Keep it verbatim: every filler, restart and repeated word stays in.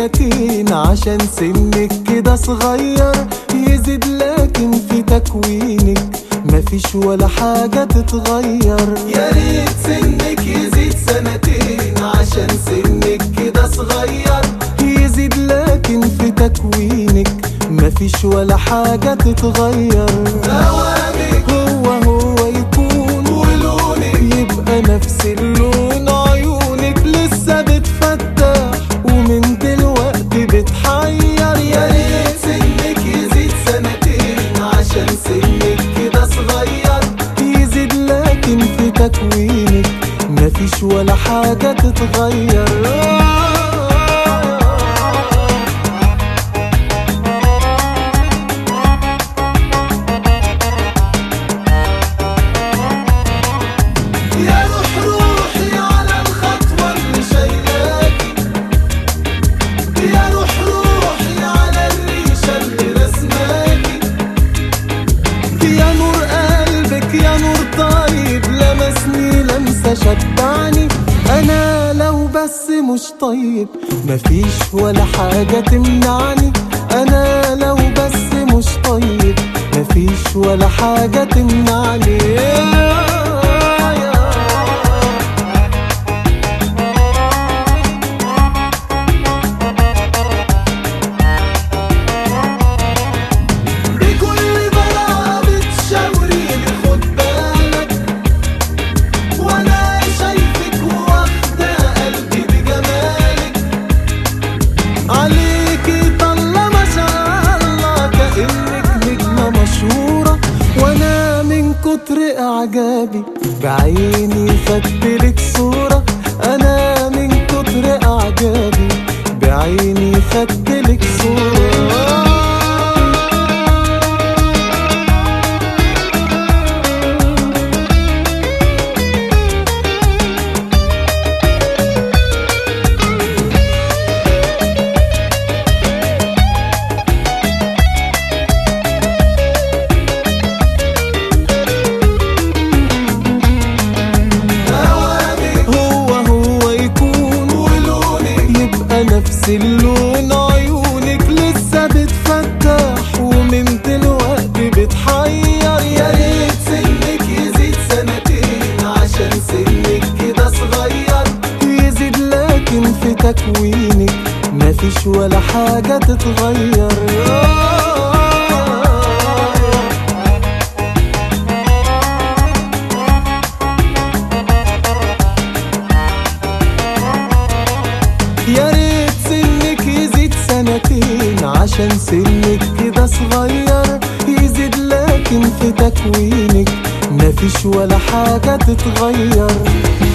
سنتين عشان سنك كده صغير، يزيد لكن في تكوينك مفيش ولا حاجة تتغير. يا ريت سنك يزيد سنتين عشان سنك كده صغير، يزيد لكن في تكوينك مفيش ولا حاجة تتغير. دوامك هو هو يكون، ولونك يبقى نفس اللون، عيونك لسه بتفتح ومن دلوقتي بتحير. يا ريت سنك يزيد سنتين عشان سنك كده صغير، يزيد لكن في تكوينك مفيش ولا حاجة تتغير. شبعني انا لو بس مش طيب مفيش ولا حاجة تمنعني، انا لو بس مش طيب مفيش ولا حاجة تمنعني. كتر اعجابي بعيني خدتلك صورة، انا من كتر اعجابي بعيني خدتلك صورة. نفس اللون، عيونك لسه بتفتح ومن دلوقتي بتحير. يا ريت سنك يزيد سنتين عشان سنك كده صغير، يزيد لكن في تكوينك مفيش ولا حاجة تتغير. يا ريت سنك يزيد سنتين عشان سنك كده صغير، يزيد لكن في تكوينك مفيش ولا حاجة تتغير.